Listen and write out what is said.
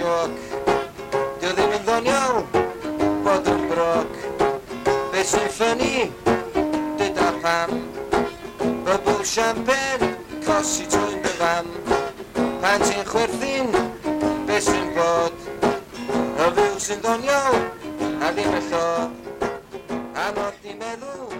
enwog. Dio ddim yn ddoniol bod yn brog. Be sy'n ffynnu, dyda pam. Bybl champagne, cosi trwy'n dy fam. Pan ti'n chwerthin, be sy'n bod. Y fyw sy'n ddoniol, a ddim eto. Anodd di meddwl